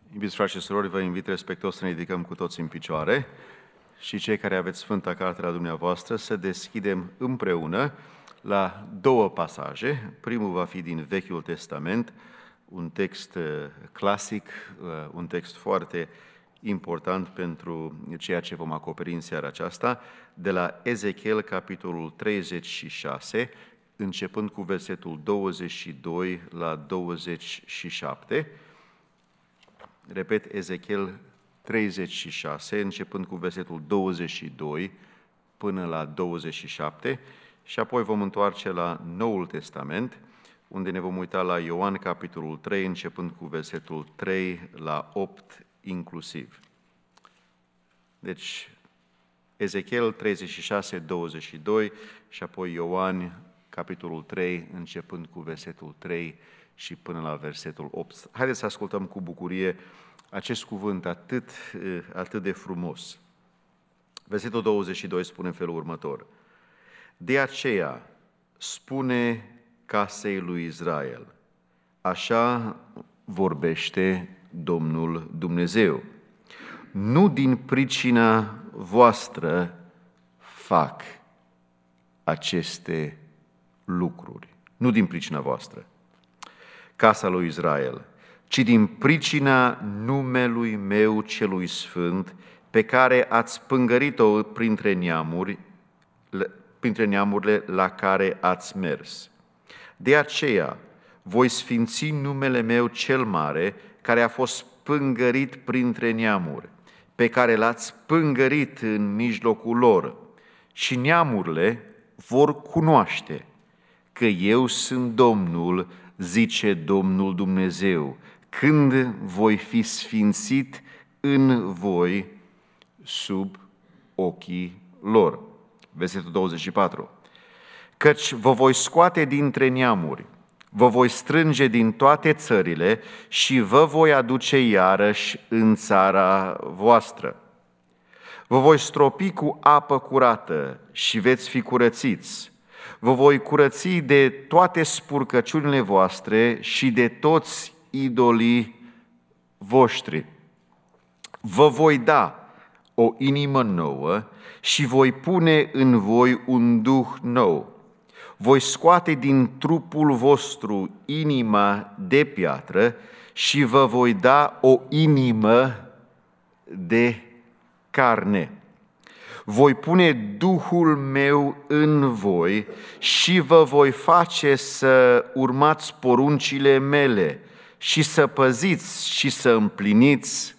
Iubiți frați și surori, vă invit respectuos să ne ridicăm cu toți în picioare și cei care aveți Sfânta Carte la dumneavoastră să deschidem împreună la două pasaje. Primul va fi din Vechiul Testament, un text clasic, un text foarte important pentru ceea ce vom acoperi în seara aceasta, de la Ezechiel, capitolul 36, începând cu versetul 22 la 27. Repet, Ezechiel 36, începând cu versetul 22 până la 27, și apoi vom întoarce la Noul Testament, unde ne vom uita la Ioan, capitolul 3, începând cu versetul 3 la 8 inclusiv. Deci, Ezechiel 36, 22 și apoi Ioan, capitolul 3, începând cu versetul 3 și până la versetul 8. Haideți să ascultăm cu bucurie acest cuvânt atât de frumos. Versetul 22 spune în felul următor: De aceea spune casei lui Israel, așa vorbește Domnul Dumnezeu, nu din pricina voastră fac aceste lucruri, nu din pricina voastră, casa lui Israel, ci din pricina numelui meu celui sfânt, pe care ați pângărit-o printre neamurile la care ați mers. De aceea voi sfinți numele meu cel mare, care a fost pângărit printre neamuri, pe care l-ați pângărit în mijlocul lor, și neamurile vor cunoaște că eu sunt Domnul, zice Domnul Dumnezeu, când voi fi sfințit în voi sub ochii lor. Versetul 24. Căci vă voi scoate dintre neamuri, vă voi strânge din toate țările și vă voi aduce iarăși în țara voastră. Vă voi stropi cu apă curată și veți fi curățiți. Vă voi curăți de toate spurcăciunile voastre și de toți idolii voștri. Vă voi da o inimă nouă și voi pune în voi un duh nou. Voi scoate din trupul vostru inima de piatră și vă voi da o inimă de carne. Voi pune Duhul meu în voi și vă voi face să urmați poruncile mele și să păziți și să împliniți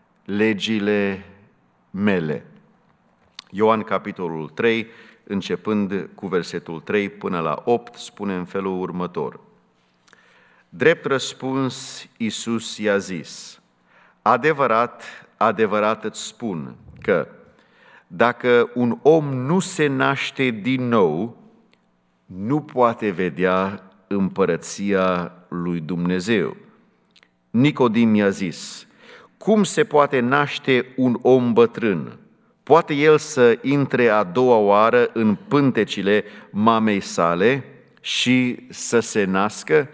legile mele. Ioan, capitolul 3, începând cu versetul 3 până la 8, spune în felul următor: Drept răspuns, Iisus i-a zis: Adevărat, adevărat îți spun că dacă un om nu se naște din nou, nu poate vedea împărăția lui Dumnezeu. Nicodim i-a zis: Cum se poate naște un om bătrân? Poate el să intre a doua oară în pântecile mamei sale și să se nască?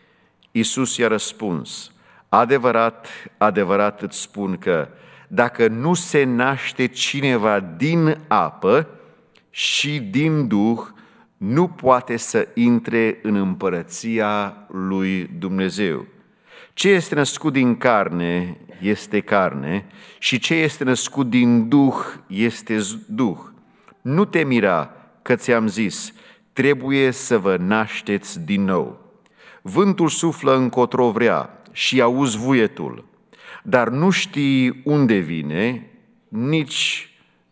Iisus i-a răspuns: Adevărat, adevărat îți spun că dacă nu se naște cineva din apă și din Duh, nu poate să intre în împărăția lui Dumnezeu. Ce este născut din carne este carne și ce este născut din Duh este Duh. Nu te mira că ți-am zis, trebuie să vă nașteți din nou. Vântul suflă încotro vrea și auzi vuietul, dar nu știi unde vine, nici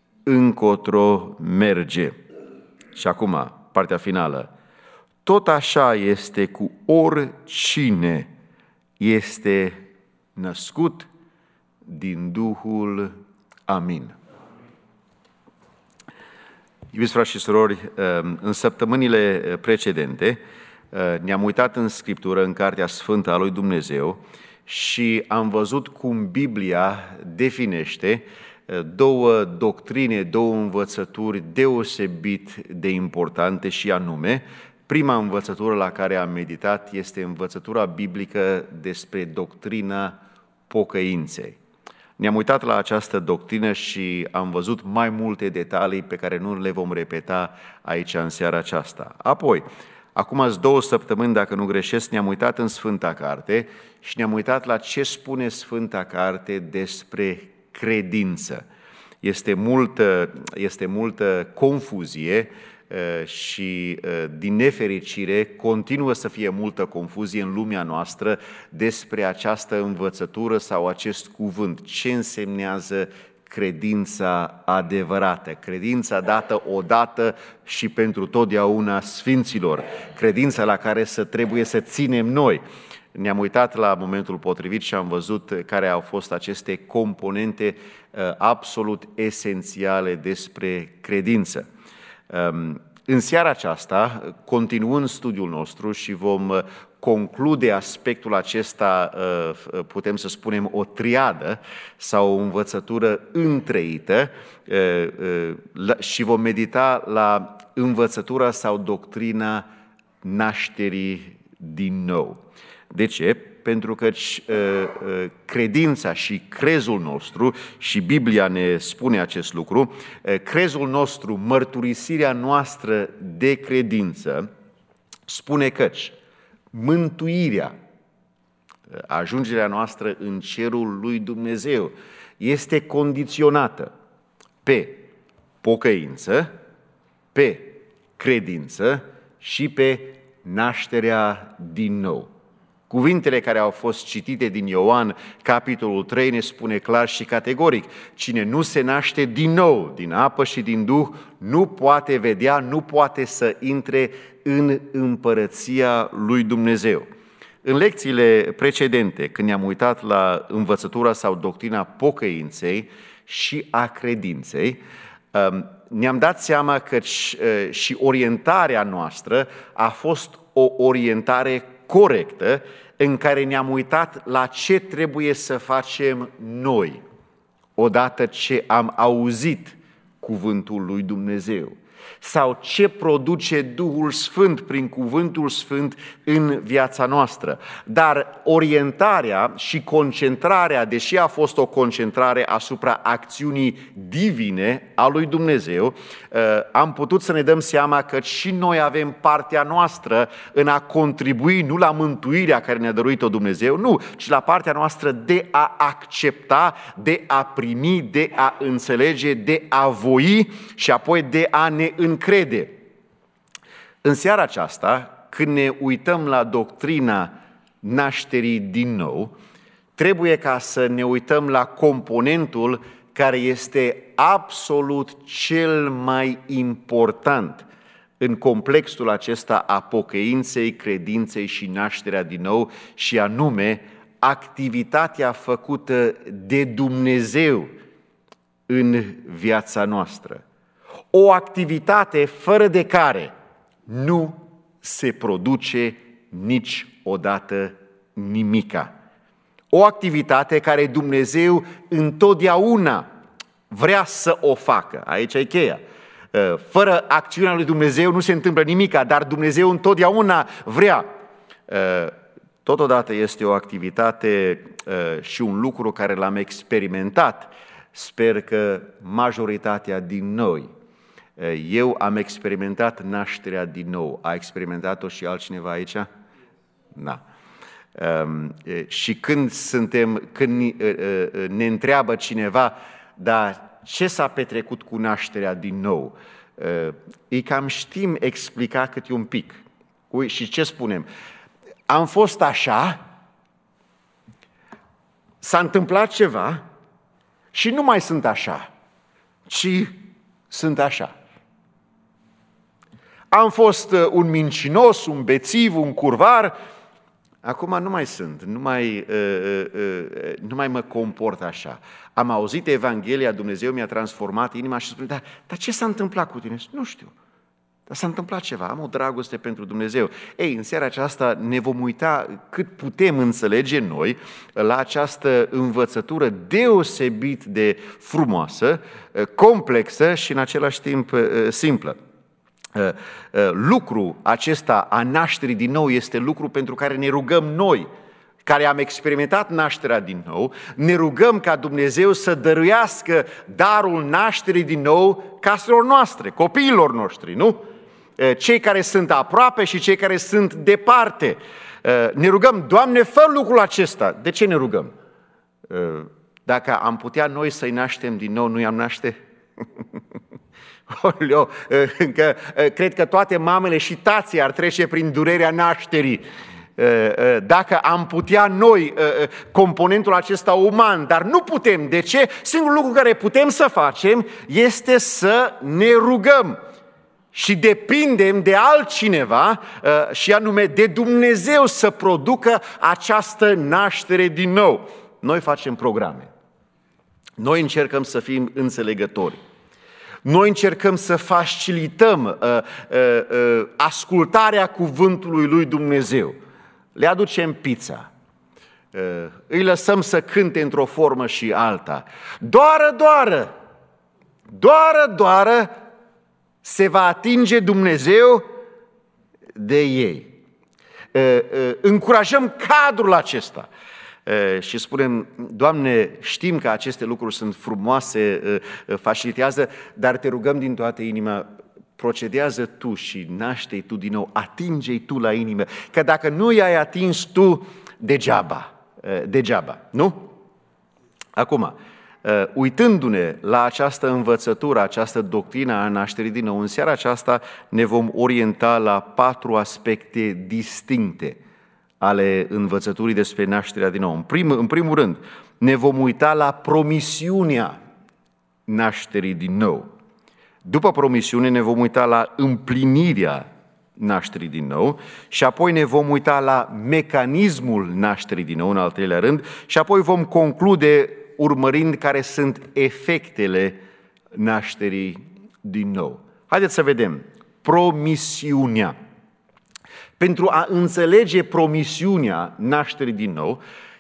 încotro merge. Și acum, partea finală. Tot așa este cu oricine este născut din Duhul. Amin. Iubiți frați și surori, în săptămânile precedente ne-am uitat în Scriptură, în Cartea Sfântă a lui Dumnezeu, și am văzut cum Biblia definește două doctrine, două învățături deosebit de importante, și anume, prima învățătură la care am meditat este învățătura biblică despre doctrina pocăinței. Ne-am uitat la această doctrină și am văzut mai multe detalii pe care nu le vom repeta aici în seara aceasta. Apoi, acum 2 săptămâni, dacă nu greșesc, ne-am uitat în Sfânta Carte și ne-am uitat la ce spune Sfânta Carte despre credință. Este multă confuzie și, din nefericire, continuă să fie multă confuzie în lumea noastră despre această învățătură sau acest cuvânt. Ce însemnează credința adevărată, credința dată odată și pentru totdeauna sfinților, credința la care trebuie să ținem noi. Ne-am uitat la momentul potrivit și am văzut care au fost aceste componente absolut esențiale despre credință. În seara aceasta, continuând studiul nostru și vom conclude aspectul acesta, putem să spunem o triadă sau o învățătură întreită și vom medita la învățătura sau doctrina nașterii din nou. De ce? Pentru că credința și crezul nostru, și Biblia ne spune acest lucru, crezul nostru, mărturisirea noastră de credință, spune căci mântuirea, ajungerea noastră în cerul lui Dumnezeu, este condiționată pe pocăință, pe credință și pe nașterea din nou. Cuvintele care au fost citite din Ioan, capitolul 3, ne spune clar și categoric: cine nu se naște din nou, din apă și din Duh, nu poate vedea, nu poate să intre în împărăția lui Dumnezeu. În lecțiile precedente, când ne-am uitat la învățătura sau doctrina pocăinței și a credinței, ne-am dat seama că și orientarea noastră a fost o orientare corectă, în care ne-am uitat la ce trebuie să facem noi, odată ce am auzit cuvântul lui Dumnezeu, sau ce produce Duhul Sfânt prin cuvântul Sfânt în viața noastră. Dar orientarea și concentrarea, deși a fost o concentrare asupra acțiunii divine a lui Dumnezeu, am putut să ne dăm seama că și noi avem partea noastră în a contribui nu la mântuirea care ne-a dăruit-o Dumnezeu, nu, ci la partea noastră de a accepta, de a primi, de a înțelege, de a voi și apoi de a ne încrede. În seara aceasta, când ne uităm la doctrina nașterii din nou, trebuie ca să ne uităm la componentul care este absolut cel mai important în complexul acesta a pocăinței, credinței și nașterea din nou, și anume activitatea făcută de Dumnezeu în viața noastră. O activitate fără de care nu se produce niciodată nimica. O activitate care Dumnezeu întotdeauna vrea să o facă. Aici e cheia. Fără acțiunea lui Dumnezeu nu se întâmplă nimica, dar Dumnezeu întotdeauna vrea. Totodată este o activitate și un lucru care l-am experimentat. Sper că majoritatea din noi. Eu am experimentat nașterea din nou. A experimentat-o și altcineva aici? Da. Și când ne întreabă cineva, dar ce s-a petrecut cu nașterea din nou? Îi cam știm explica câte un pic. Și ce spunem? Am fost așa, s-a întâmplat ceva și nu mai sunt așa, ci sunt așa. Am fost un mincinos, un bețiv, un curvar, acum nu mai sunt, nu mai mă comport așa. Am auzit Evanghelia, Dumnezeu mi-a transformat inima și spune, dar ce s-a întâmplat cu tine? Nu știu, dar s-a întâmplat ceva, am o dragoste pentru Dumnezeu. Ei, în seara aceasta ne vom uita cât putem înțelege noi la această învățătură deosebit de frumoasă, complexă și în același timp simplă. Lucrul acesta a nașterii din nou este lucru pentru care ne rugăm noi care am experimentat nașterea din nou, ne rugăm ca Dumnezeu să dăruiască darul nașterii din nou caselor noastre, copiilor noștri, nu? Cei care sunt aproape și cei care sunt departe. Ne rugăm, Doamne, fă lucrul acesta. De ce ne rugăm? Dacă am putea noi să-i naștem din nou, nu i-am naște? Cred că toate mamele și tații ar trece prin durerea nașterii. Dacă am putea noi componentul acesta uman, dar nu putem. De ce? Singurul lucru care putem să facem este să ne rugăm. Și depindem de altcineva, și anume de Dumnezeu să producă această naștere din nou. Noi facem programe. Noi încercăm să fim înțelegători. Noi încercăm să facilităm ascultarea cuvântului lui Dumnezeu. Le aducem pizza. Îi lăsăm să cânte într-o formă și alta. Doară, se va atinge Dumnezeu de ei. Încurajăm cadrul acesta și spunem, Doamne, știm că aceste lucruri sunt frumoase, facilitează, dar te rugăm din toată inima, procedează Tu și naște-i Tu din nou, atinge-i Tu la inimă, că dacă nu i-ai atins Tu, degeaba, nu? Acum, uitându-ne la această învățătură, această doctrină a nașterii din nou, în seara aceasta ne vom orienta la 4 aspecte distincte ale învățăturii despre nașterea din nou. În primul rând, ne vom uita la promisiunea nașterii din nou. După promisiune ne vom uita la împlinirea nașterii din nou și apoi ne vom uita la mecanismul nașterii din nou, în al treilea rând, și apoi vom conclude urmărind care sunt efectele nașterii din nou. Haideți să vedem. Promisiunea. Pentru a înțelege promisiunea nașterii din nou,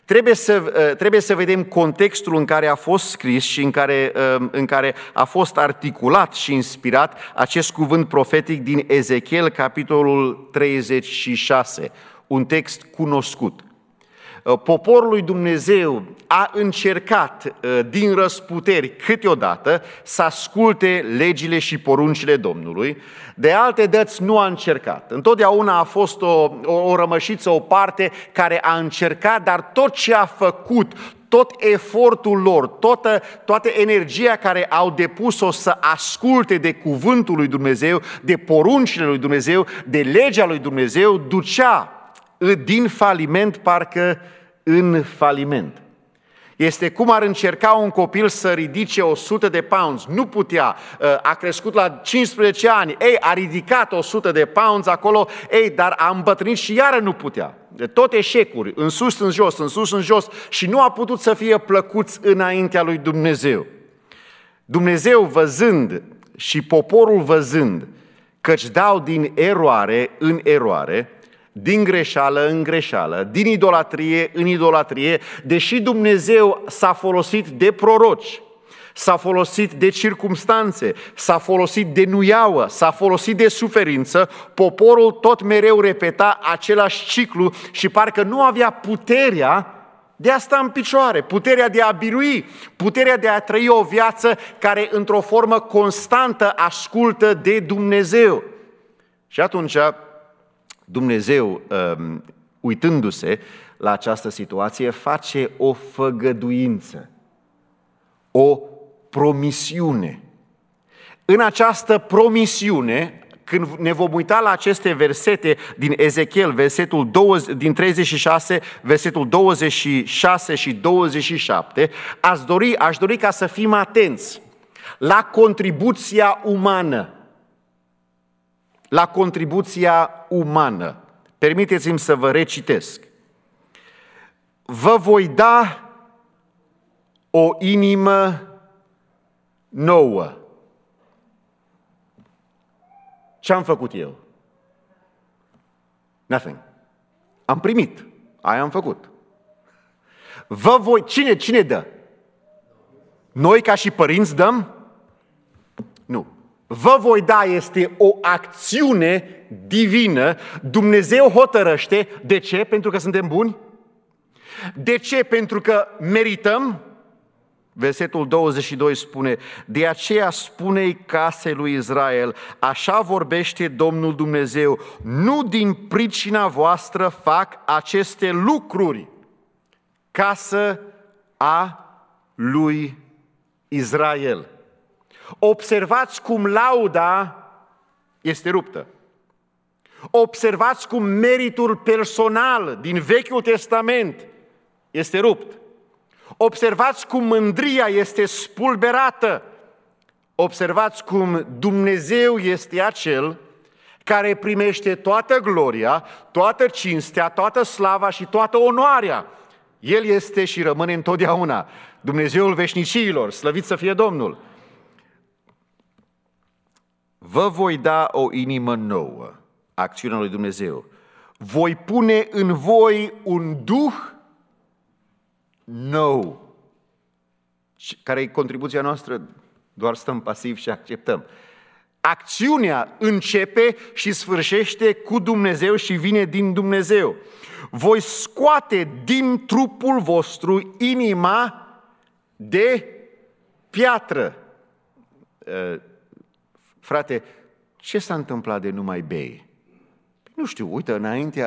trebuie să vedem contextul în care a fost scris și în care a fost articulat și inspirat acest cuvânt profetic din Ezechiel, capitolul 36, un text cunoscut. Poporul lui Dumnezeu a încercat din răsputeri câteodată să asculte legile și poruncile Domnului, de alte dăți nu a încercat. Întotdeauna a fost o rămășiță, o parte care a încercat, dar tot ce a făcut, tot efortul lor, toată energia care au depus-o să asculte de cuvântul lui Dumnezeu, de poruncile lui Dumnezeu, de legea lui Dumnezeu, ducea din faliment parcă în faliment. Este cum ar încerca un copil să ridice 100 de pounds. Nu putea, a crescut la 15 ani, a ridicat 100 de pounds acolo, dar a îmbătrânit și iară nu putea. Tot eșecuri, în sus, în jos, în sus, în jos, și nu a putut să fie plăcuți înaintea lui Dumnezeu. Dumnezeu văzând și poporul văzând că-și dau din eroare în eroare, din greșeală în greșeală, din idolatrie în idolatrie, deși Dumnezeu s-a folosit de proroci, s-a folosit de circumstanțe, s-a folosit de nuiauă, s-a folosit de suferință, poporul tot mereu repeta același ciclu și parcă nu avea puterea de a sta în picioare, puterea de a birui, puterea de a trăi o viață care într-o formă constantă ascultă de Dumnezeu. Și atunci Dumnezeu, uitându-se la această situație, face o făgăduință, o promisiune. În această promisiune, când ne vom uita la aceste versete din Ezechiel, din 36, versetul 26 și 27, aș dori ca să fim atenți la contribuția umană. La contribuția umană. Permiteți-mi să vă recitesc. Vă voi da o inimă nouă. Ce am făcut eu? Nothing. Am primit. Aia am făcut. Vă voi... Cine dă? Noi ca și părinți dăm? Nu. Vă voi da este o acțiune divină. Dumnezeu hotărăște. De ce? Pentru că suntem buni? De ce? Pentru că merităm? Versetul 22 spune: de aceea spune-i casei lui Israel, așa vorbește Domnul Dumnezeu, nu din pricina voastră fac aceste lucruri, casă a lui Israel. Observați cum lauda este ruptă. Observați cum meritul personal din Vechiul Testament este rupt. Observați cum mândria este spulberată. Observați cum Dumnezeu este acel care primește toată gloria, toată cinstea, toată slava și toată onoarea. El este și rămâne întotdeauna Dumnezeul veșniciilor, slăvit să fie Domnul. Vă voi da o inimă nouă, acțiunea lui Dumnezeu. Voi pune în voi un duh nou. Care e contribuția noastră? Doar stăm pasiv și acceptăm. Acțiunea începe și sfârșește cu Dumnezeu și vine din Dumnezeu. Voi scoate din trupul vostru inima de piatră. Frate, ce s-a întâmplat de nu mai bei? Nu știu, uite, înainte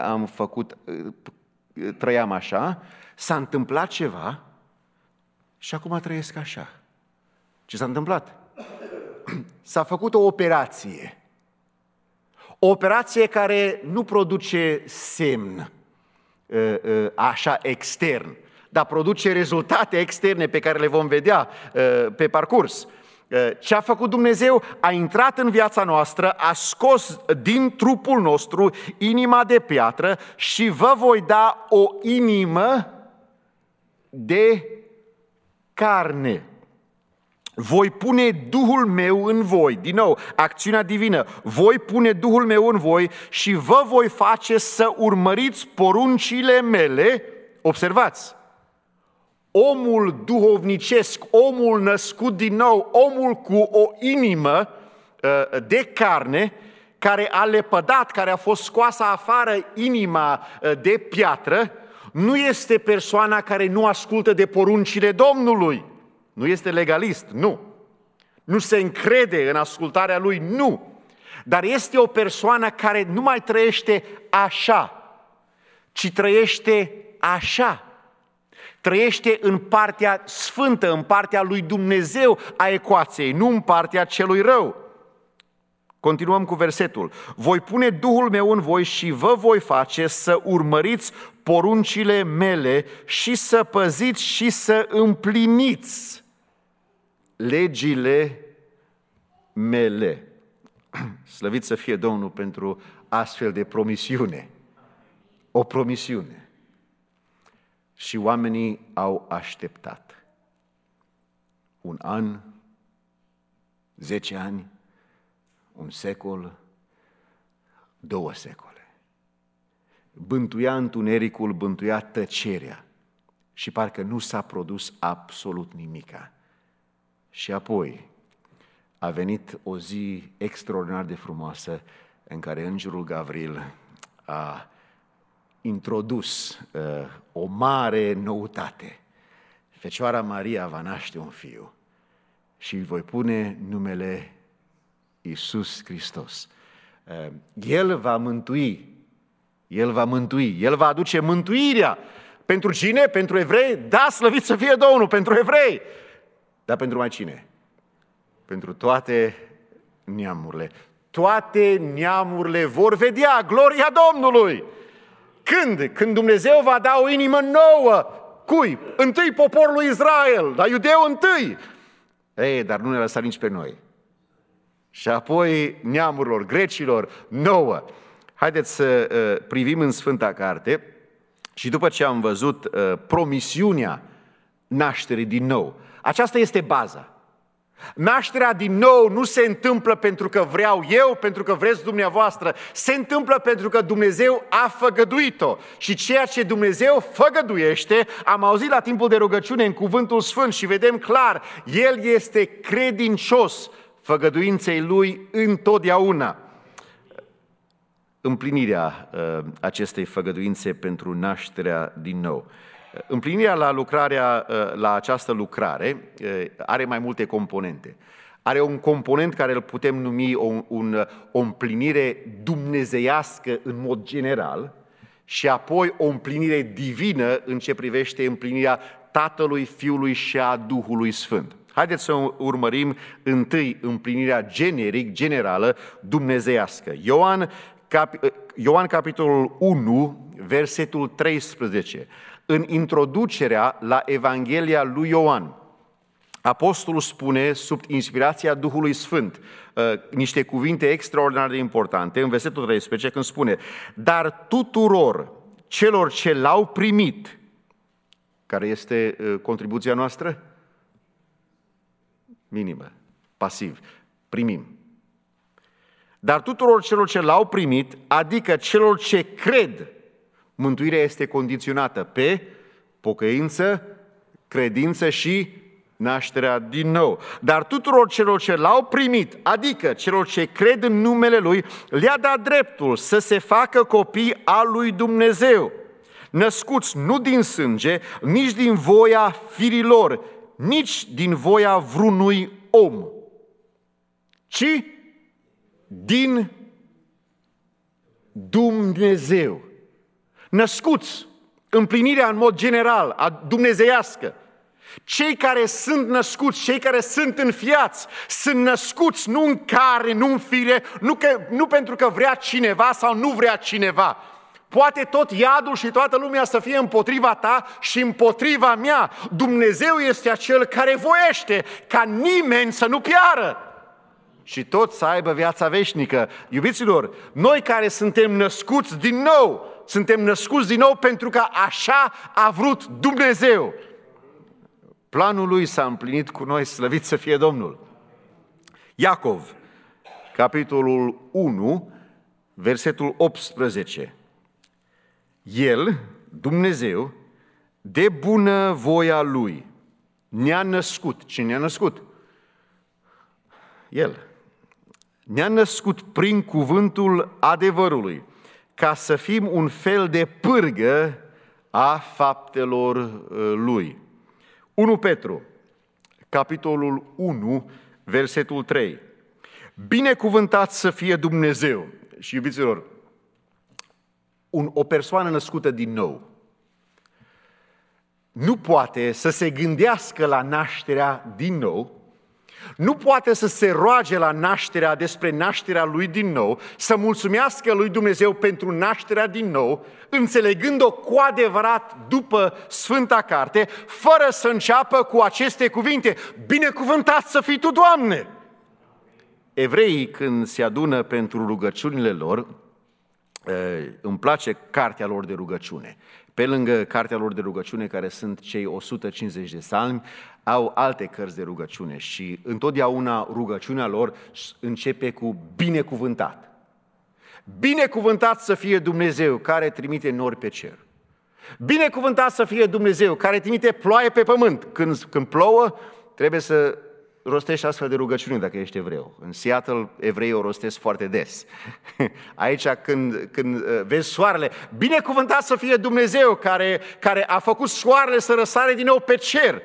trăiam așa, s-a întâmplat ceva și acum trăiesc așa. Ce s-a întâmplat? S-a făcut o operație. O operație care nu produce semn așa extern, dar produce rezultate externe pe care le vom vedea pe parcurs. Ce a făcut Dumnezeu? A intrat în viața noastră, a scos din trupul nostru inima de piatră și vă voi da o inimă de carne. Voi pune Duhul meu în voi, din nou, acțiunea divină, voi pune Duhul meu în voi și vă voi face să urmăriți poruncile mele. Observați, omul duhovnicesc, omul născut din nou, omul cu o inimă de carne, care a lepădat, care a fost scoasă afară inima de piatră, nu este persoana care nu ascultă de poruncile Domnului. Nu este legalist, nu. Nu se încrede în ascultarea lui, nu. Dar este o persoană care nu mai trăiește așa, ci trăiește așa. Trăiește în partea sfântă, în partea lui Dumnezeu a ecuației, nu în partea celui rău. Continuăm cu versetul. Voi pune Duhul meu în voi și vă voi face să urmăriți poruncile mele și să păziți și să împliniți legile mele. Slăvit să fie Domnul pentru astfel de promisiune. O promisiune. Și oamenii au așteptat. 1 an, 10 ani, 1 secol, 2 secole. Bântuia întunericul, bântuia tăcerea și parcă nu s-a produs absolut nimica. Și apoi a venit o zi extraordinar de frumoasă în care îngerul Gavril a introdus o mare noutate. Fecioara Maria va naște un fiu și îi voi pune numele Iisus Hristos. El va mântui, El va mântui, El va aduce mântuirea. Pentru cine? Pentru evrei? Da, slăvit să fie Domnul, pentru evrei. Dar pentru mai cine? Pentru toate neamurile. Toate neamurile vor vedea gloria Domnului. Când? Când Dumnezeu va da o inimă nouă. Cui? Întâi poporului Israel, dar iudeu întâi. Dar nu ne lăsa nici pe noi. Și apoi neamurilor, grecilor, nouă. Haideți să privim în Sfânta Carte și după ce am văzut promisiunea nașterii din nou, aceasta este baza. Nașterea din nou nu se întâmplă pentru că vreau eu, pentru că vreți dumneavoastră, se întâmplă pentru că Dumnezeu a făgăduit-o. Și ceea ce Dumnezeu făgăduiește, am auzit la timpul de rugăciune în Cuvântul Sfânt și vedem clar, El este credincios făgăduinței Lui întotdeauna. Împlinirea acestei făgăduințe pentru nașterea din nou. Împlinirea la această lucrare are mai multe componente. Are un component care îl putem numi o împlinire dumnezeiască în mod general și apoi o împlinire divină în ce privește împlinirea Tatălui, Fiului și a Duhului Sfânt. Haideți să urmărim întâi împlinirea generală, dumnezeiască. Ioan capitolul 1, versetul 13. În introducerea la Evanghelia lui Ioan, apostolul spune, sub inspirația Duhului Sfânt, niște cuvinte extraordinar de importante, în versetul 13, când spune: dar tuturor celor ce l-au primit, care este contribuția noastră? Minimă, pasiv, primim. Dar tuturor celor ce l-au primit, adică celor ce cred, mântuirea este condiționată pe pocăință, credință și nașterea din nou. Dar tuturor celor ce l-au primit, adică celor ce cred în numele Lui, le-a dat dreptul să se facă copii al lui Dumnezeu, născuți nu din sânge, nici din voia firilor, nici din voia vreunui om, ci din Dumnezeu. Născuți, împlinirea în mod general, a dumnezeiască. Cei care sunt născuți, cei care sunt înfiați, sunt născuți nu în carne, nu în fire, nu pentru că vrea cineva sau nu vrea cineva. Poate tot iadul și toată lumea să fie împotriva ta și împotriva mea. Dumnezeu este acel care voiește ca nimeni să nu piară și toți să aibă viața veșnică. Iubiților, noi care suntem născuți din nou, suntem născuți din nou pentru că așa a vrut Dumnezeu. Planul Lui s-a împlinit cu noi, slăvit să fie Domnul. Iacov, capitolul 1, versetul 18. El, Dumnezeu, de bună voia Lui, ne-a născut. Cine ne-a născut? El. Ne-a născut prin cuvântul adevărului, ca să fim un fel de pârgă a faptelor Lui. 1 Petru, capitolul 1, versetul 3. Binecuvântat să fie Dumnezeu. Și iubiților, o persoană născută din nou nu poate să se gândească la nașterea din nou, nu poate să se roage despre nașterea lui din nou, să mulțumească lui Dumnezeu pentru nașterea din nou, înțelegând-o cu adevărat după Sfânta Carte, fără să înceapă cu aceste cuvinte: binecuvântat să fii Tu, Doamne! Evreii, când se adună pentru rugăciunile lor, îmi place cartea lor de rugăciune. Pe lângă cartea lor de rugăciune, care sunt cei 150 de psalmi, au alte cărți de rugăciune și întotdeauna rugăciunea lor începe cu binecuvântat. Binecuvântat să fie Dumnezeu care trimite nori pe cer. Binecuvântat să fie Dumnezeu care trimite ploaie pe pământ. Când plouă, trebuie să rostești astfel de rugăciune dacă ești evreu. În Seattle, evreii o rostesc foarte des. Aici, când vezi soarele, binecuvântat să fie Dumnezeu care a făcut soarele să răsare din nou pe cer.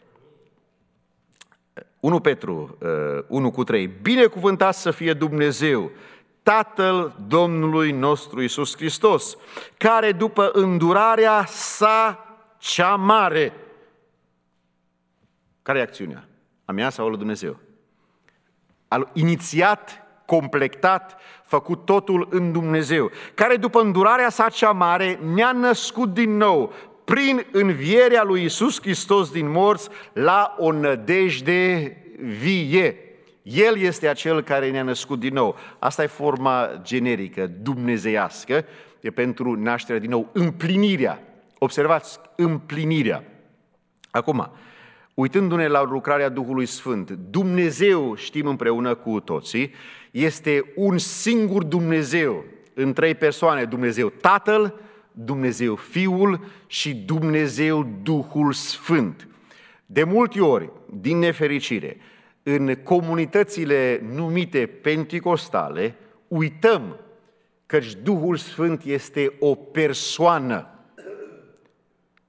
1 Petru 1:3. Binecuvântat să fie Dumnezeu, Tatăl Domnului nostru Iisus Hristos, care după îndurarea sa cea mare. Care e acțiunea? A mea sau a lui Dumnezeu? Al inițiat, completat, făcut totul în Dumnezeu, care după îndurarea sa cea mare ne-a născut din nou prin învierea lui Iisus Hristos din morți la o nădejde vie. El este acel care ne-a născut din nou. Asta e forma generică, dumnezeiască, e pentru nașterea din nou, împlinirea. Observați, împlinirea. Acum, uitându-ne la lucrarea Duhului Sfânt, Dumnezeu, știm împreună cu toții, este un singur Dumnezeu în trei persoane: Dumnezeu Tatăl, Dumnezeu Fiul și Dumnezeu Duhul Sfânt. De multe ori, din nefericire, în comunitățile numite penticostale, uităm că Duhul Sfânt este o persoană.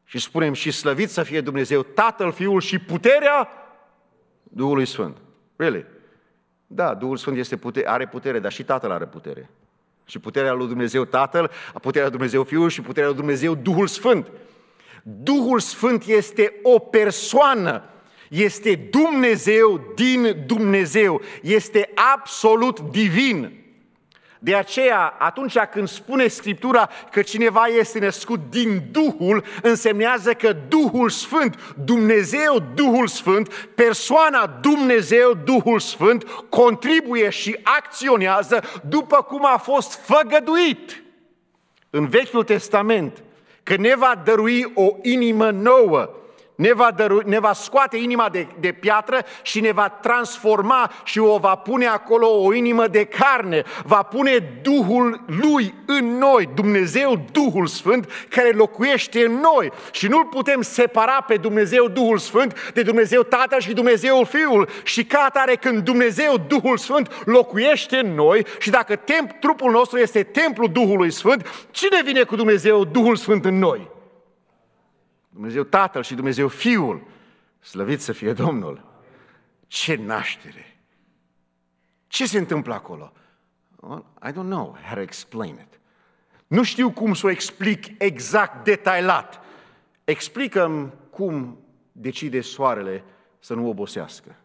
Și spunem și slăvit să fie Dumnezeu, Tatăl, Fiul și puterea Duhului Sfânt. Really? Da, Duhul Sfânt are putere, dar și Tatăl are putere. Și puterea lui Dumnezeu Tatăl, puterea lui Dumnezeu Fiul și puterea lui Dumnezeu Duhul Sfânt. Duhul Sfânt este o persoană, este Dumnezeu din Dumnezeu, este absolut divin. De aceea, atunci când spune Scriptura că cineva este născut din Duhul, însemnează că Duhul Sfânt, Dumnezeu Duhul Sfânt, persoana Dumnezeu Duhul Sfânt, contribuie și acționează după cum a fost făgăduit în Vechiul Testament, că ne va dărui o inimă nouă, ne va scoate inima de piatră și ne va transforma și o va pune acolo o inimă de carne, va pune Duhul Lui în noi, Dumnezeu Duhul Sfânt, care locuiește în noi și nu-L putem separa pe Dumnezeu Duhul Sfânt de Dumnezeu Tatăl și Dumnezeu Fiul. Și ca atare, când Dumnezeu Duhul Sfânt locuiește în noi și dacă trupul nostru este templul Duhului Sfânt, cine vine cu Dumnezeu Duhul Sfânt în noi? Dumnezeu Tatăl și Dumnezeu Fiul, slăvit să fie Domnul. Ce naștere! Ce se întâmplă acolo? I don't know how to explain it. Nu știu cum să o explic exact, detailat. Explică-mi cum decide soarele să nu obosească.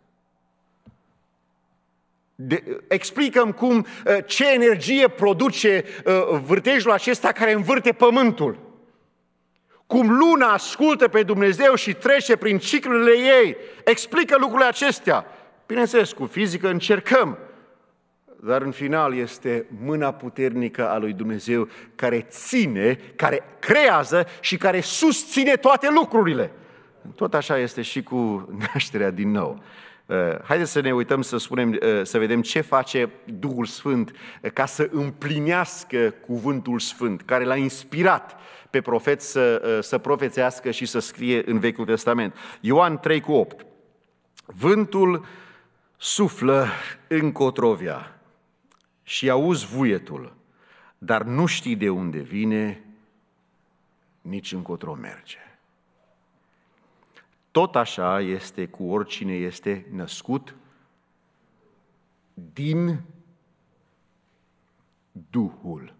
Explică-mi ce energie produce vârtejul acesta care învârte pământul. Cum luna ascultă pe Dumnezeu și trece prin ciclurile ei. Explică lucrurile acestea. Bineînțeles, cu fizică încercăm, dar în final este mâna puternică a lui Dumnezeu care ține, care creează și care susține toate lucrurile. Tot așa este și cu nașterea din nou. Haideți să ne uităm să vedem ce face Duhul Sfânt ca să împlinească cuvântul Sfânt, care l-a inspirat pe profet să profețească și să scrie în Vechiul Testament. Ioan 3:8. Vântul suflă în cotrovia și auzi vuietul, dar nu știi de unde vine, nici încotro merge. Tot așa este cu oricine este născut din Duhul.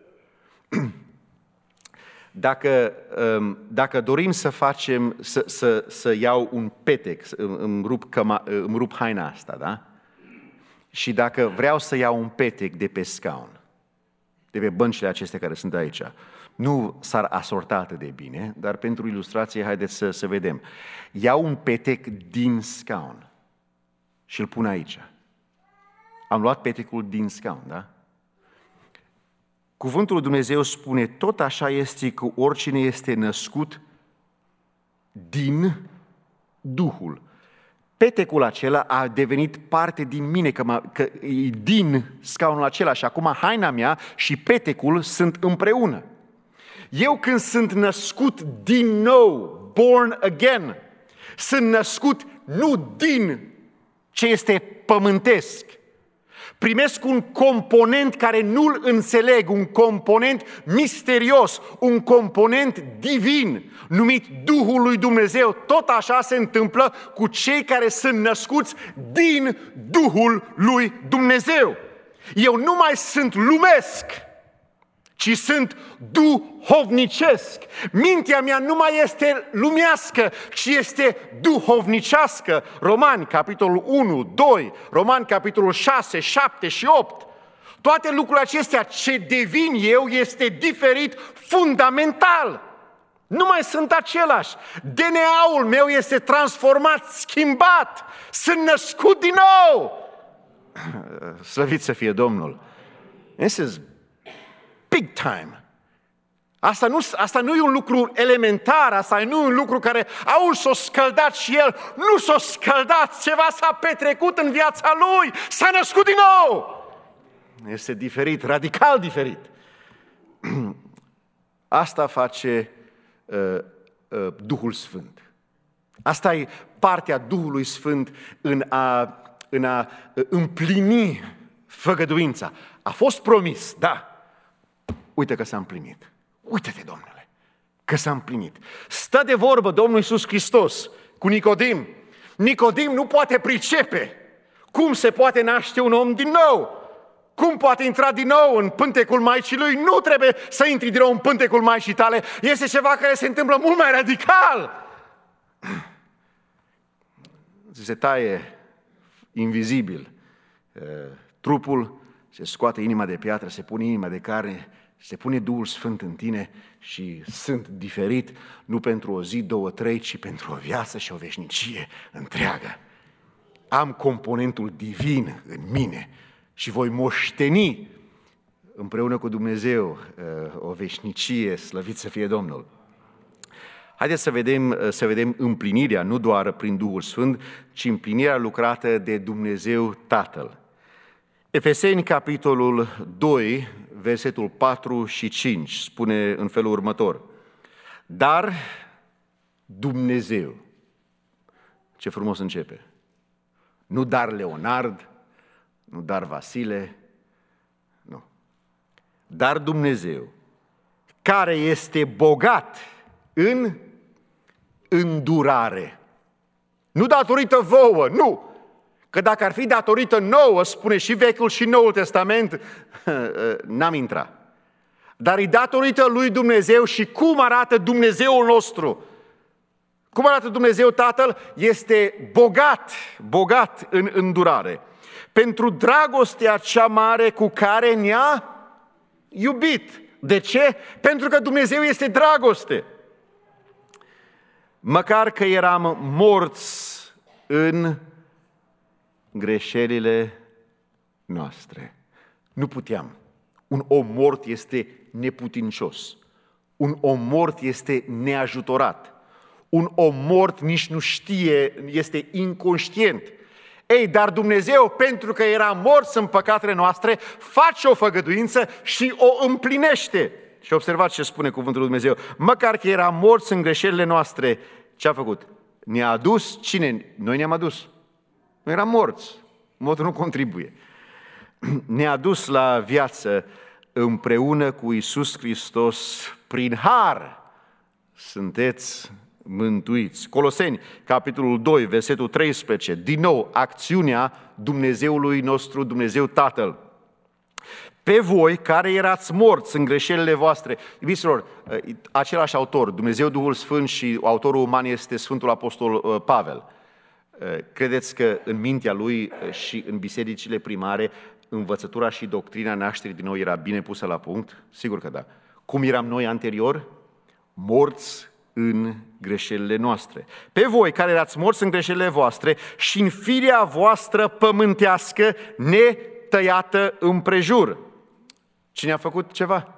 Dacă dorim să facem, să iau un petec, îmi rup haina asta, da? Și dacă vreau să iau un petec de pe scaun, de pe băncile acestea care sunt aici, nu s-ar asorta atât de bine, dar pentru ilustrație haideți să vedem. Iau un petec din scaun și îl pun aici. Am luat petecul din scaun, da? Cuvântul lui Dumnezeu spune, tot așa este cu oricine este născut din Duhul. Petecul acela a devenit parte din mine, că e din scaunul acela și acum haina mea și petecul sunt împreună. Eu când sunt născut din nou, born again, sunt născut nu din ce este pământesc. Primesc un component care nu-l înțeleg, un component misterios, un component divin, numit Duhul lui Dumnezeu. Tot așa se întâmplă cu cei care sunt născuți din Duhul lui Dumnezeu. Eu nu mai sunt lumesc, ci sunt duhovnicesc. Mintea mea nu mai este lumească, ci este duhovnicească. Romani, capitolul 1, 2, Romani, capitolul 6, 7 și 8. Toate lucrurile acestea, ce devin eu, este diferit fundamental. Nu mai sunt același. DNA-ul meu este transformat, schimbat. Sunt născut din nou. Slăvit să fie Domnul. This is big time. Asta nu e un lucru elementar, asta nu e un lucru care, s-a scăldat și el. Nu s-a scăldat, ceva s-a petrecut în viața lui, s-a născut din nou. Este diferit, radical diferit. Asta face Duhul Sfânt. Asta e partea Duhului Sfânt în a împlini făgăduința. A fost promis, da. Uite că s-a împlinit. Uite-te, Domnule, că s-a împlinit. Stă de vorbă Domnul Iisus Hristos cu Nicodim. Nicodim nu poate pricepe cum se poate naște un om din nou. Cum poate intra din nou în pântecul Maicii lui? Nu trebuie să intri din nou în pântecul Maicii tale. Este ceva care se întâmplă mult mai radical. Se taie invizibil trupul, se scoate inima de piatră, se pune inima de carne, se pune Duhul Sfânt în tine și sunt diferit, nu pentru o zi, 2, 3, ci pentru o viață și o veșnicie întreagă. Am componentul divin în mine și voi moșteni împreună cu Dumnezeu o veșnicie, slăvit să fie Domnul. Haideți să vedem împlinirea, nu doar prin Duhul Sfânt, ci împlinirea lucrată de Dumnezeu Tatăl. Efeseni, capitolul 2, versetul 4 și 5, spune în felul următor. Dar Dumnezeu, ce frumos începe, nu dar Leonard, nu dar Vasile, nu. Dar Dumnezeu, care este bogat în îndurare. Nu datorită vouă, nu. Că dacă ar fi datorită nouă, spune și Vechiul și Noul Testament, n-am intrat. Dar e datorită lui Dumnezeu și cum arată Dumnezeul nostru. Cum arată Dumnezeu Tatăl? Este bogat în îndurare. Pentru dragostea cea mare cu care ne-a iubit. De ce? Pentru că Dumnezeu este dragoste. Măcar că eram morți în greșelile noastre. Nu puteam. Un om mort este neputincios. Un om mort este neajutorat. Un om mort nici nu știe, este inconștient. Ei, dar Dumnezeu, pentru că era mort în păcatele noastre, face o făgăduință și o împlinește. Și observați ce spune cuvântul lui Dumnezeu. Măcar că era morți în greșelile noastre, ce a făcut? Ne-a adus cine? Noi ne-am adus. Noi eram morți. Mortul nu contribuie. Ne-a adus la viață împreună cu Iisus Hristos prin har. Sunteți mântuiți. Coloseni, capitolul 2, versetul 13. Din nou, acțiunea Dumnezeului nostru, Dumnezeu Tatăl. Pe voi care erați morți în greșelile voastre. Iubiților, același autor, Dumnezeu Duhul Sfânt și autorul uman este Sfântul Apostol Pavel. Credeți că în mintea lui și în bisericile primare învățătura și doctrina nașterii din nou era bine pusă la punct? Sigur că da. Cum eram noi anterior? Morți în greșelile noastre. Pe voi care erați morți în greșelile voastre și în firea voastră pământească netăiată împrejur. Cine a făcut ceva?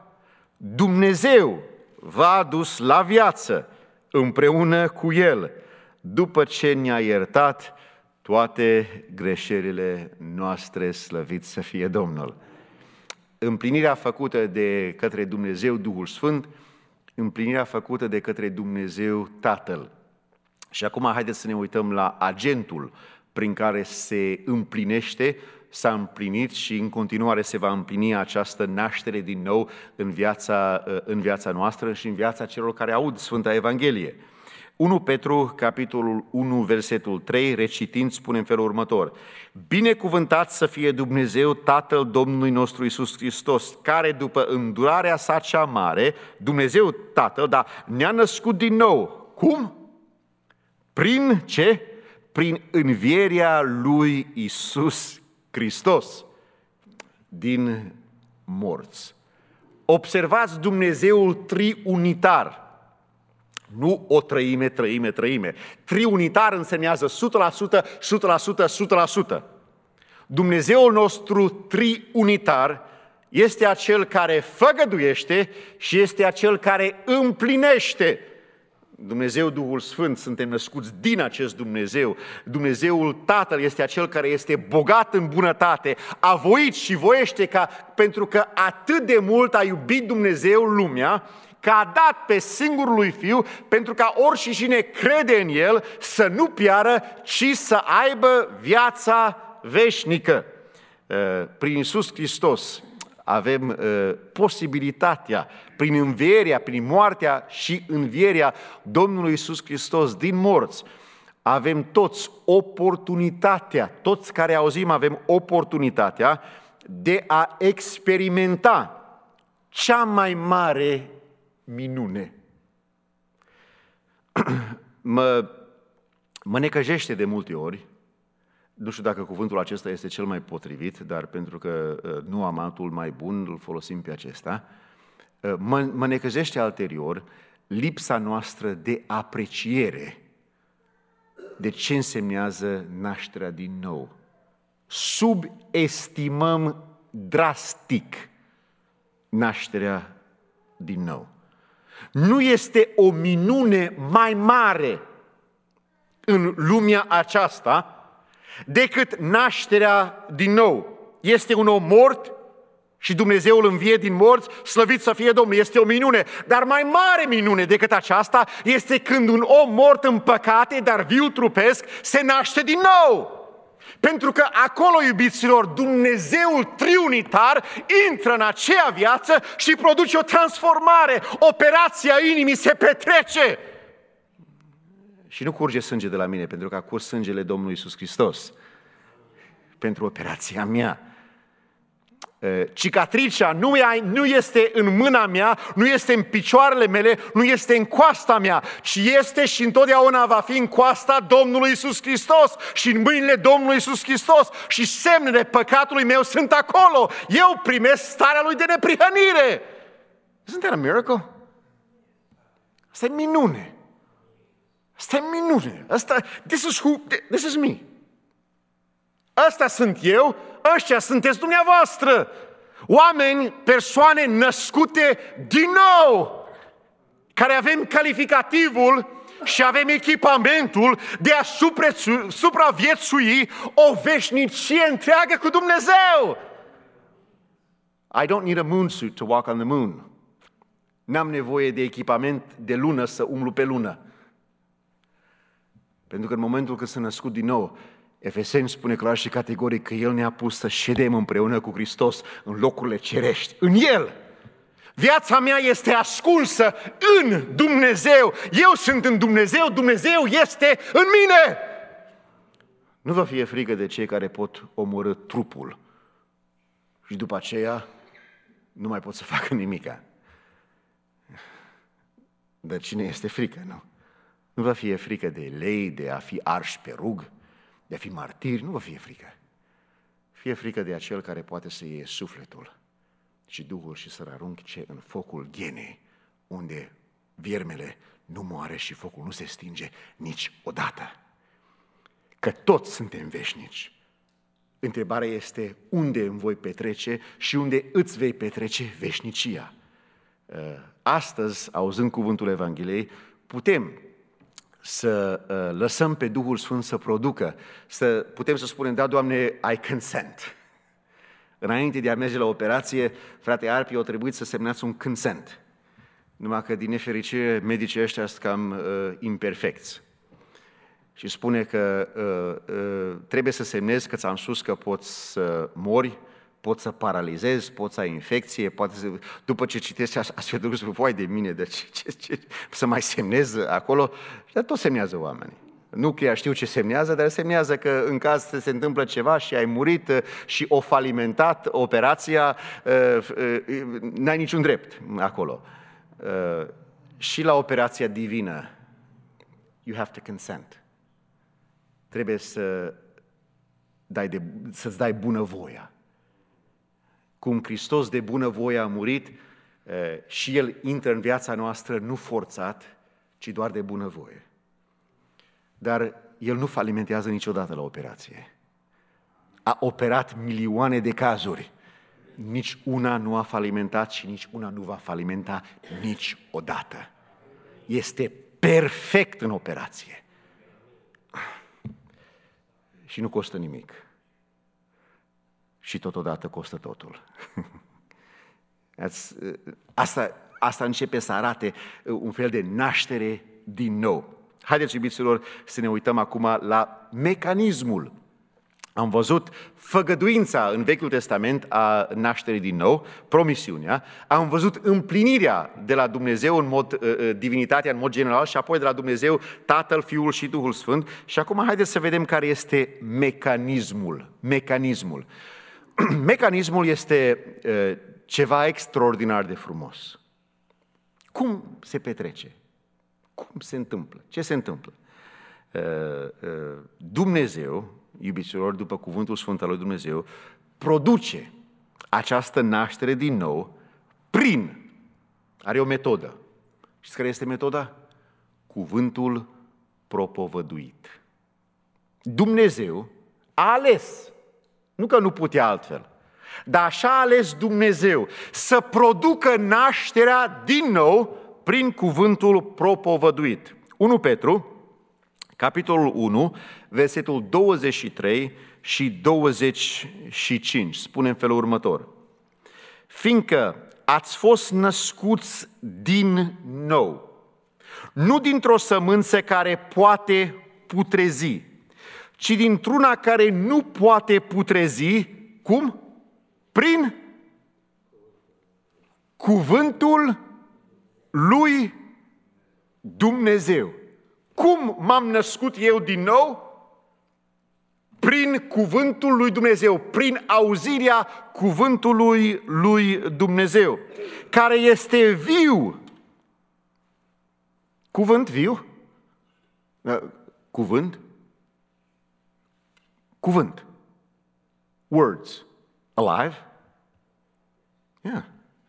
Dumnezeu v-a adus la viață împreună cu El, după ce ne-a iertat toate greșelile noastre, slăvit să fie Domnul. Împlinirea făcută de către Dumnezeu Duhul Sfânt, împlinirea făcută de către Dumnezeu Tatăl. Și acum haideți să ne uităm la agentul prin care se împlinește, s-a împlinit și în continuare se va împlini această naștere din nou în viața noastră și în viața celor care aud Sfânta Evanghelie. 1 Petru, capitolul 1, versetul 3, recitind, spune în felul următor. Binecuvântat să fie Dumnezeu, Tatăl Domnului nostru Iisus Hristos, care după îndurarea sa cea mare, Dumnezeu Tatăl, dar ne-a născut din nou. Cum? Prin ce? Prin învierea lui Iisus Hristos din morți. Observați Dumnezeul triunitar. Nu o treime. Triunitar însemnează 100%. Dumnezeul nostru triunitar este acel care făgăduiește și este acel care împlinește. Dumnezeu Duhul Sfânt, suntem născuți din acest Dumnezeu. Dumnezeul Tatăl este acel care este bogat în bunătate, a voit și voiește pentru că atât de mult a iubit Dumnezeu lumea, că a dat pe singurul lui Fiu, pentru ca oricine crede în El să nu piară, ci să aibă viața veșnică. Prin Iisus Hristos avem posibilitatea, prin învierea, prin moartea și învierea Domnului Iisus Hristos din morți, avem toți oportunitatea, toți care auzim avem oportunitatea de a experimenta cea mai mare minune. Mă necăjește de multe ori, nu știu dacă cuvântul acesta este cel mai potrivit, dar pentru că nu am altul mai bun, îl folosim pe acesta, mă necăjește ulterior lipsa noastră de apreciere de ce însemnează nașterea din nou. Subestimăm drastic nașterea din nou. Nu este o minune mai mare în lumea aceasta decât nașterea din nou. Este un om mort și Dumnezeu îl învie din morți, slăvit să fie Domnul, este o minune. Dar mai mare minune decât aceasta este când un om mort în păcate, dar viu trupesc, se naște din nou. Pentru că acolo, iubiților, Dumnezeul triunitar intră în aceea viață și produce o transformare. Operația inimii se petrece. Și nu curge sânge de la mine, pentru că a curs sângele Domnului Iisus Hristos pentru operația mea. Cicatricea nu este în mâna mea, nu este în picioarele mele, nu este în coasta mea, ci este și întotdeauna va fi în coasta Domnului Iisus Hristos și în mâinile Domnului Iisus Hristos și semnele păcatului meu sunt acolo. Eu primesc starea lui de neprihănire. Isn't that a miracle? Asta e minune. Asta e minune. This is me. Asta sunt eu, ăștia sunteți dumneavoastră. Oameni, persoane născute din nou, care avem calificativul și avem echipamentul de a supraviețui o veșnicie întreagă cu Dumnezeu. I don't need a moon suit to walk on the moon. N-am nevoie de echipament de lună să umblu pe lună. Pentru că în momentul când sunt născut din nou, Efeseni spune clar și categoric că El ne-a pus să ședem împreună cu Hristos în locurile cerești, în El. Viața mea este ascunsă în Dumnezeu. Eu sunt în Dumnezeu, Dumnezeu este în mine. Nu vă fie frică de cei care pot omorî trupul și după aceea nu mai pot să facă nimica. De cine este frică, nu? Nu vă fie frică de lei, de a fi arși pe rug, de a fi martiri, nu vă fie frică. Fie frică de acel care poate să iei sufletul și Duhul și să-l arunce în focul ghenei, unde viermele nu moare și focul nu se stinge niciodată. Că toți suntem veșnici. Întrebarea este unde îmi voi petrece și unde îți vei petrece veșnicia. Astăzi, auzând cuvântul Evangheliei, putem să lăsăm pe Duhul Sfânt să producă, putem să spunem, da, Doamne, I consent. Înainte de a merge la operație, frate Arpi, au trebuit să semnați un consent. Numai că, din nefericire, medicii ăștia sunt cam imperfecți. Și spune că trebuie să semnezi că ți-am spus că poți să mori, poți să paralizezi, poți să ai infecție, după ce citești astfel de voi de mine, de ce, să mai semnez acolo, dar tot semnează oamenii. Nu că știu ce semnează, dar semnează că în caz se întâmplă ceva și ai murit și o falimentat operația, n-ai niciun drept acolo. Și la operația divină, you have to consent. Trebuie să-ți dai bunăvoia. Cum Hristos de bunăvoie a murit, și El intră în viața noastră nu forțat, ci doar de bunăvoie. Dar El nu falimentează niciodată la operație. A operat milioane de cazuri. Nici una nu a falimentat și nici una nu va falimenta niciodată. Este perfect în operație. Și nu costă nimic. Și totodată costă totul. Asta începe să arate un fel de naștere din nou. Haideți, iubiților, să ne uităm acum la mecanismul Am văzut făgăduința în Vechiul Testament a nașterii din nou, promisiunea, am văzut împlinirea de la Dumnezeu în mod, divinitatea în mod general și apoi de la Dumnezeu Tatăl, Fiul și Duhul Sfânt. Și acum haideți să vedem care este mecanismul. Mecanismul este ceva extraordinar de frumos. Cum se petrece? Cum se întâmplă? Ce se întâmplă? Dumnezeu, iubiților, după cuvântul Sfânt al lui Dumnezeu, produce această naștere din nou are o metodă. Știți care este metoda? Cuvântul propovăduit. Dumnezeu a ales, nu că nu putea altfel, dar așa a ales Dumnezeu să producă nașterea din nou prin cuvântul propovăduit. 1 Petru, capitolul 1, versetul 23 și 25, spune în felul următor. Fiindcă ați fost născuți din nou, nu dintr-o sămânță care poate putrezi, ci dintr-una care nu poate putrezi, cum? Prin cuvântul lui Dumnezeu. Cum m-am născut eu din nou? Prin cuvântul lui Dumnezeu, prin auzirea cuvântului lui Dumnezeu, care este viu. Cuvânt viu? Cuvânt? Cuvânt. Words. Alive? Yeah.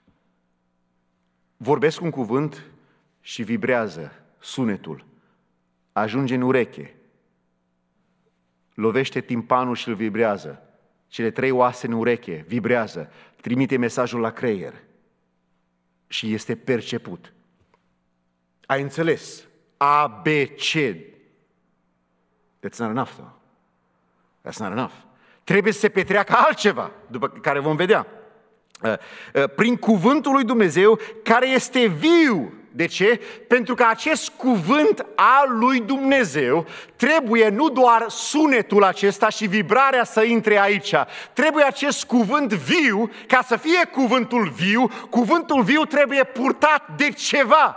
Vorbesc un cuvânt și vibrează sunetul. Ajunge în ureche. Lovește timpanul și îl vibrează. Cele 3 oase în ureche vibrează. Trimite mesajul la creier. Și este perceput. Ai înțeles? A, B, C. That's not enough, though. That's not enough. Trebuie să se petreacă altceva, după care vom vedea. Prin cuvântul lui Dumnezeu, care este viu. De ce? Pentru că acest cuvânt al lui Dumnezeu trebuie nu doar sunetul acesta și vibrarea să intre aici. Trebuie acest cuvânt viu, ca să fie cuvântul viu trebuie purtat de ceva.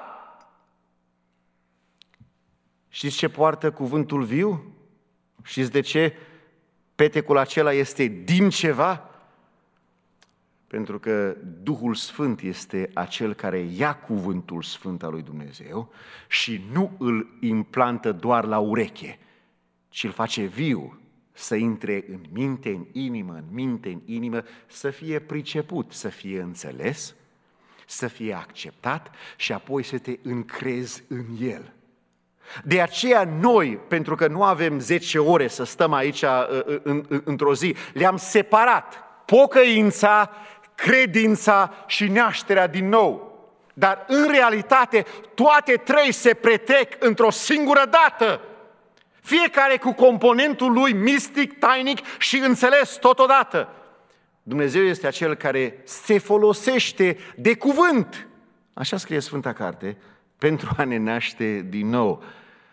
Știți ce poartă cuvântul viu? Știți de ce petecul acela este din ceva? Pentru că Duhul Sfânt este acel care ia cuvântul sfânt al lui Dumnezeu și nu îl implantă doar la ureche, ci îl face viu, să intre în minte, în inimă, să fie priceput, să fie înțeles, să fie acceptat și apoi să te încrezi în el. De aceea noi, pentru că nu avem 10 ore să stăm aici într-o zi, le-am separat pocăința, credința și nașterea din nou. Dar în realitate toate 3 se pretrec într-o singură dată. Fiecare cu componentul lui mistic, tainic și înțeles totodată. Dumnezeu este acel care se folosește de cuvânt, așa scrie Sfânta Carte, pentru a ne naște din nou.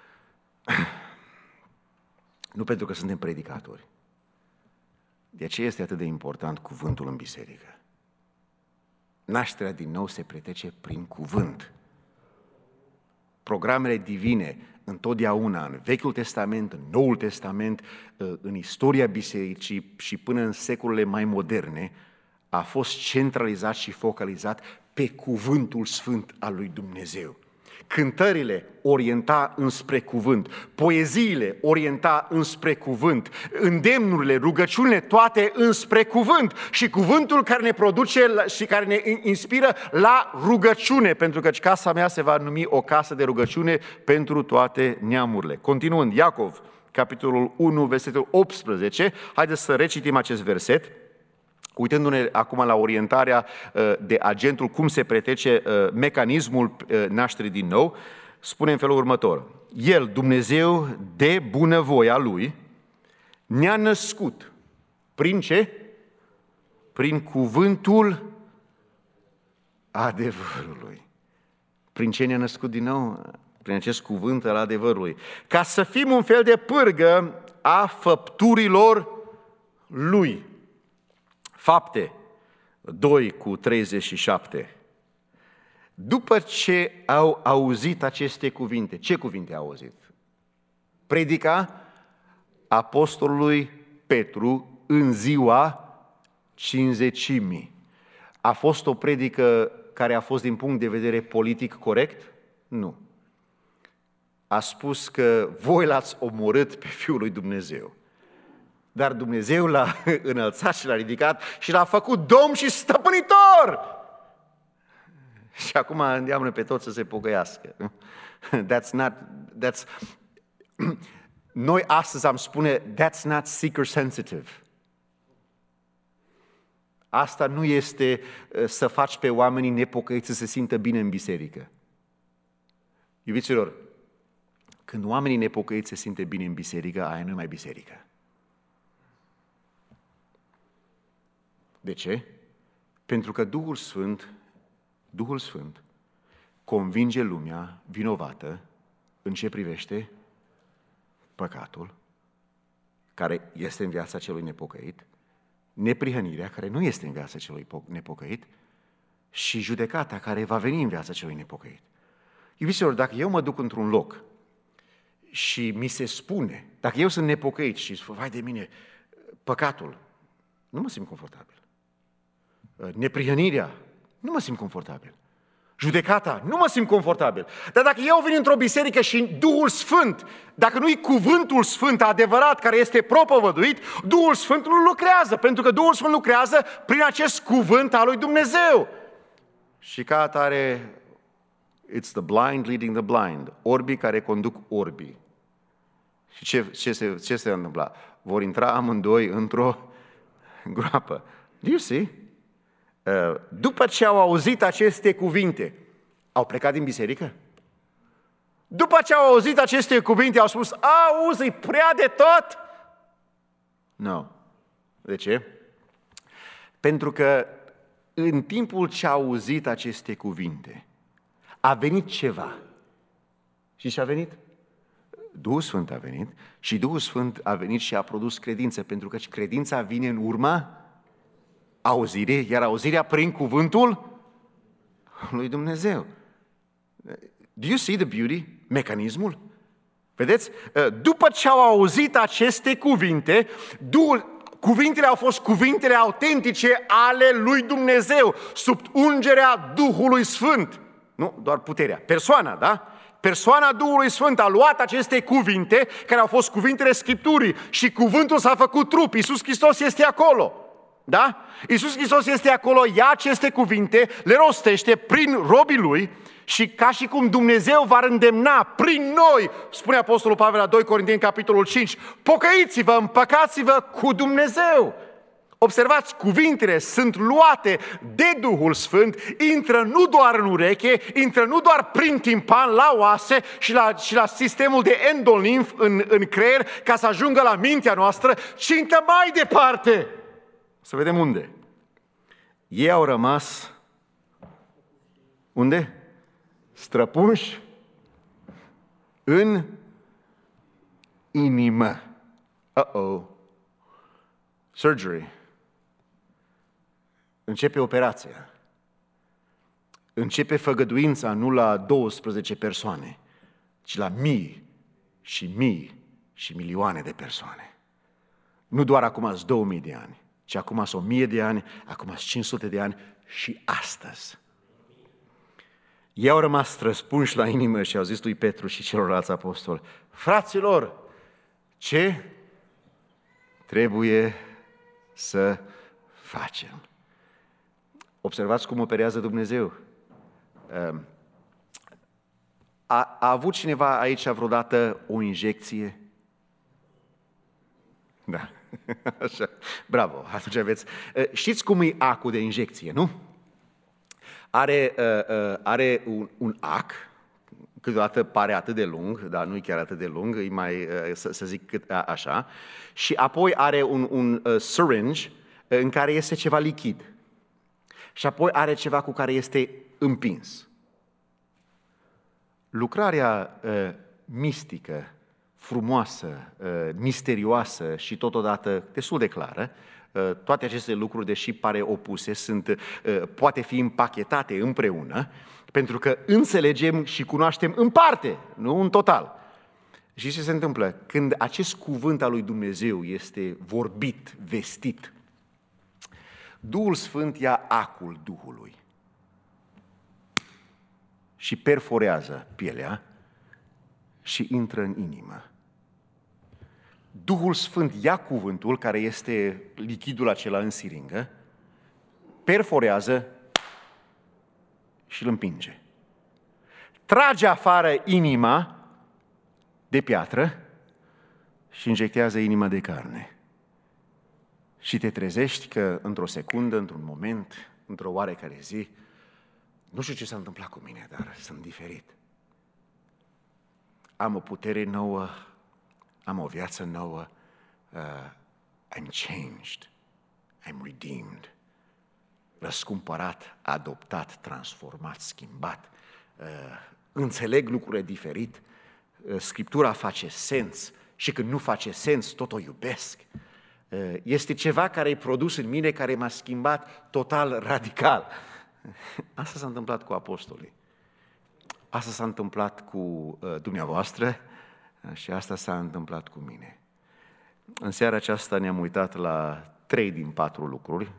Nu pentru că suntem predicatori. De aceea este atât de important cuvântul în biserică. Nașterea din nou se petrece prin cuvânt. Programele divine, întotdeauna, în Vechiul Testament, în Noul Testament, în istoria bisericii și până în secolele mai moderne, a fost centralizat și focalizat pe cuvântul sfânt al lui Dumnezeu. Cântările orienta înspre cuvânt, poeziile orienta înspre cuvânt, îndemnurile, rugăciunile, toate înspre cuvânt și cuvântul care ne produce și care ne inspiră la rugăciune, pentru că casa mea se va numi o casă de rugăciune pentru toate neamurile. Continuând, Iacov, capitolul 1, versetul 18, haideți să recitim acest verset. Uitându-ne acum la orientarea de agentul, cum se petrece mecanismul nașterii din nou, spune în felul următor. El, Dumnezeu, de bunăvoia Lui, ne-a născut. Prin ce? Prin cuvântul adevărului. Prin ce ne-a născut din nou? Prin acest cuvânt al adevărului. Ca să fim un fel de pârgă a făpturilor lui. Fapte 2:37. După ce au auzit aceste cuvinte, ce cuvinte au auzit? Predica apostolului Petru în ziua Cincizecimii. A fost o predică care a fost din punct de vedere politic corect? Nu. A spus că voi l-ați omorât pe Fiul lui Dumnezeu. Dar Dumnezeu l-a înălțat și l-a ridicat și l-a făcut Domn și Stăpânitor. Și acum îndeamnă pe toți să se pocăiască. Noi astăzi am spune, that's not seeker sensitive. Asta nu este să faci pe oamenii nepocăiți să se simtă bine în biserică. Iubiților, când oamenii nepocăiți se simte bine în biserică, aia nu e mai biserică. De ce? Pentru că Duhul Sfânt convinge lumea vinovată în ce privește păcatul, care este în viața celui nepocăit, neprihănirea, care nu este în viața celui nepocăit, și judecata, care va veni în viața celui nepocăit. Iubiților, dacă eu mă duc într-un loc și mi se spune, dacă eu sunt nepocăit și vai de mine, păcatul, nu mă simt confortabil. Neprihănirea, nu mă simt confortabil. Judecata, nu mă simt confortabil. Dar dacă eu vin într-o biserică și Duhul Sfânt, dacă nu-i cuvântul Sfânt adevărat care este propovăduit, Duhul Sfânt nu lucrează, pentru că Duhul Sfânt lucrează prin acest cuvânt al lui Dumnezeu. Și ca atare, it's the blind leading the blind, orbii care conduc orbii. Și ce se întâmpla? Vor intra amândoi într-o groapă. Do you see? După ce au auzit aceste cuvinte, au plecat din biserică? După ce au auzit aceste cuvinte, au spus, auzi, e prea de tot? Nu. De ce? Pentru că în timpul ce au auzit aceste cuvinte, a venit ceva. Și ce a venit? Duhul Sfânt a venit și Duhul Sfânt a venit și a produs credință, pentru că credința vine în urma auzirii, iar auzirea prin cuvântul lui Dumnezeu. Do you see the beauty? Mecanismul? Vedeți? După ce au auzit aceste cuvinte, cuvintele au fost cuvintele autentice ale lui Dumnezeu, sub ungerea Duhului Sfânt. Nu, doar puterea. Persoana, da? Persoana Duhului Sfânt a luat aceste cuvinte, care au fost cuvintele Scripturii, și cuvântul s-a făcut trup. Iisus Hristos este acolo. Da? Iisus Hristos este acolo, ia aceste cuvinte, le rostește prin robii Lui și ca și cum Dumnezeu va îndemna prin noi, spune Apostolul Pavel la 2 Corinteni, capitolul 5, pocăiți-vă, împăcați-vă cu Dumnezeu. Observați, cuvintele sunt luate de Duhul Sfânt, intră nu doar în ureche, intră nu doar prin timpan, la oase și la sistemul de endolnimf în creier, ca să ajungă la mintea noastră, ci intră mai departe. Să vedem unde. Ei au rămas, unde? Străpunși în inimă. Surgery. Începe operația. Începe făgăduința nu la 12 persoane, ci la mii și mii și milioane de persoane. Nu doar acum ați 2000 de ani, ci acum sunt 1000 de ani, acum sunt 500 de ani și astăzi. Ei au rămas răspunși la inimă și au zis lui Petru și celorlalți apostoli, fraților, ce trebuie să facem? Observați cum operează Dumnezeu. A avut cineva aici vreodată o injecție? Da. Așa. Bravo, atunci aveți. Știți cum e acul de injecție, nu? Are un ac, câteodată pare atât de lung, dar nu e chiar atât de lung, e mai, să zic așa, și apoi are un syringe în care este ceva lichid. Și apoi are ceva cu care este împins. Lucrarea mistică frumoasă, misterioasă și totodată destul de clară. Toate aceste lucruri, deși pare opuse, poate fi împachetate împreună, pentru că înțelegem și cunoaștem în parte, nu în total. Și ce se întâmplă? Când acest cuvânt al lui Dumnezeu este vorbit, vestit, Duhul Sfânt ia acul Duhului și perforează pielea și intră în inimă. Duhul Sfânt ia cuvântul, care este lichidul acela în siringă, perforează și îl împinge. Trage afară inima de piatră și injectează inima de carne. Și te trezești că într-o secundă, într-un moment, într-o oarecare zi, nu știu ce s-a întâmplat cu mine, dar sunt diferit. Am o putere nouă, am o viață nouă, I'm changed, I'm redeemed, răscumpărat, adoptat, transformat, schimbat, înțeleg lucrurile diferit, Scriptura face sens și când nu face sens, tot o iubesc. Este ceva care e produs în mine, care m-a schimbat total, radical. Asta s-a întâmplat cu apostolii. Asta s-a întâmplat cu dumneavoastră și asta s-a întâmplat cu mine. În seara aceasta ne-am uitat la 3 din 4 lucruri,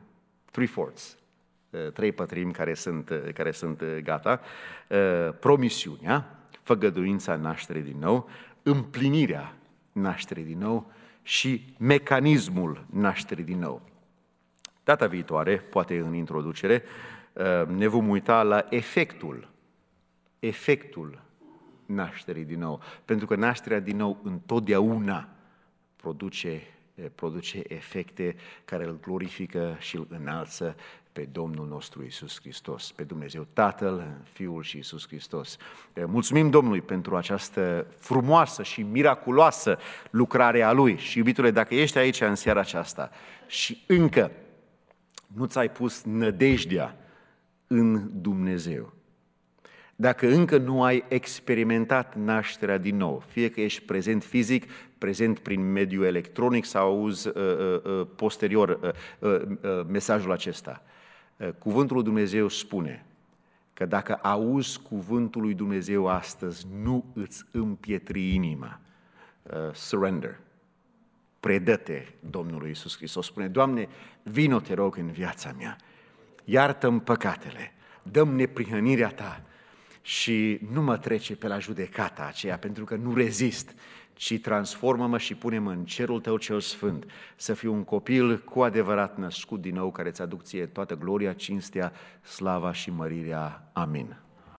3/4 care sunt gata, promisiunea, făgăduința nașterii din nou, împlinirea nașterii din nou și mecanismul nașterii din nou. Data viitoare, poate în introducere, ne vom uita la efectul nașterii din nou, pentru că nașterea din nou întotdeauna produce efecte care îl glorifică și îl înalță pe Domnul nostru Iisus Hristos, pe Dumnezeu Tatăl, Fiul și Iisus Hristos. Mulțumim Domnului pentru această frumoasă și miraculoasă lucrare a Lui. Și iubitule, dacă ești aici în seara aceasta și încă nu ți-ai pus nădejdea în Dumnezeu, dacă încă nu ai experimentat nașterea din nou, fie că ești prezent fizic, prezent prin mediul electronic sau auzi posterior mesajul acesta, cuvântul lui Dumnezeu spune că dacă auzi cuvântul lui Dumnezeu astăzi, nu îți împietri inima. Surrender. Predă-te Domnului Iisus Hristos. Spune, Doamne, vino te rog în viața mea, iartă-mi păcatele, dă-mi neprihănirea Ta și nu mă trece pe la judecata aceea, pentru că nu rezist, ci transformă-mă și pune-mă în cerul Tău cel sfânt, să fiu un copil cu adevărat născut din nou, care îți aduc ție toată gloria, cinstea, slava și mărirea. Amin.